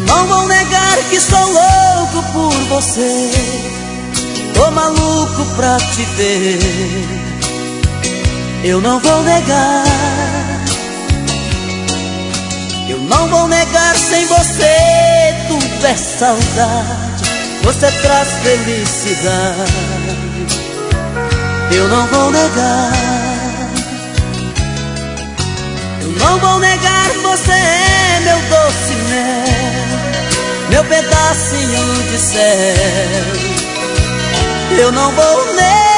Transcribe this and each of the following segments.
não vou negar que sou louco por você. Tô maluco pra te ver. Eu não vou negar. Eu não vou negar, sem você tudo é saudade. Você traz felicidade. Eu não vou negar. Eu não vou negar, você é meu doce mel, meu pedacinho de céu. Eu não vou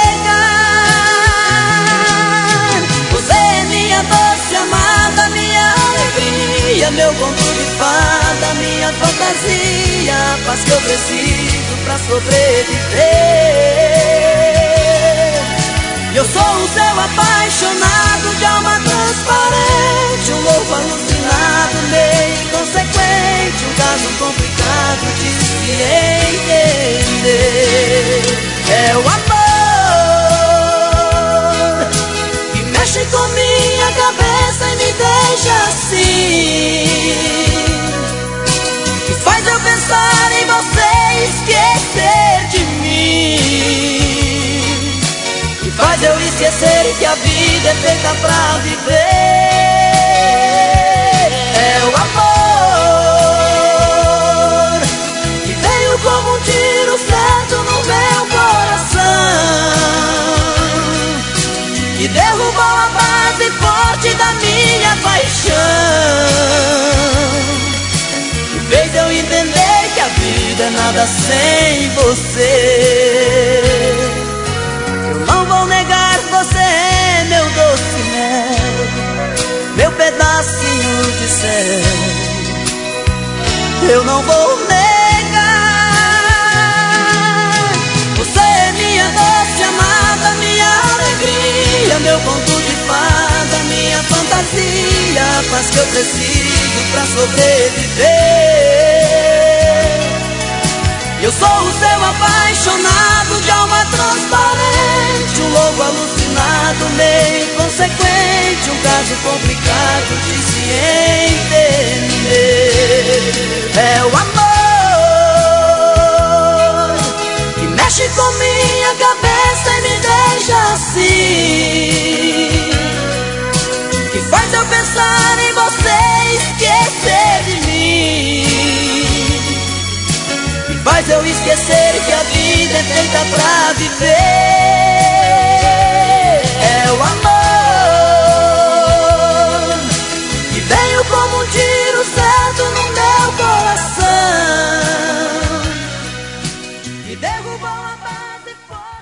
negar. Você é minha doce amada, minha alegria, meu conto de fada, minha fantasia, a paz que eu preciso pra sobreviver. Eu sou o seu apaixonado, de alma transparente, um louco alucinado, meio inconsequente, um caso complicado de se entender. É o amor que mexe com minha cabeça e me deixa assim, que faz eu pensar em você e esquecer de mim, que faz eu esquecer que a vida é feita pra viver. É o amor que veio como um tiro certo no meu coração, que derrubou a base forte da minha paixão, que fez eu entender que a vida é nada sem você. Eu não vou negar, você é meu doce mel, meu pedacinho de céu. Eu não vou negar. Você é minha doce amada, minha alegria, meu conto de fada, minha fantasia, a paz que eu preciso pra sobreviver. Eu sou o seu apaixonado, de alma transparente, um louco alucinado, meio inconsequente, um caso complicado de se entender. É o amor que mexe com minha cabeça e me deixa assim, que faz eu pensar em você e esquecer de mim, que faz eu esquecer que a vida é feita pra viver. É o amor que veio como um tiro certo no meu coração, que derrubou a base forte.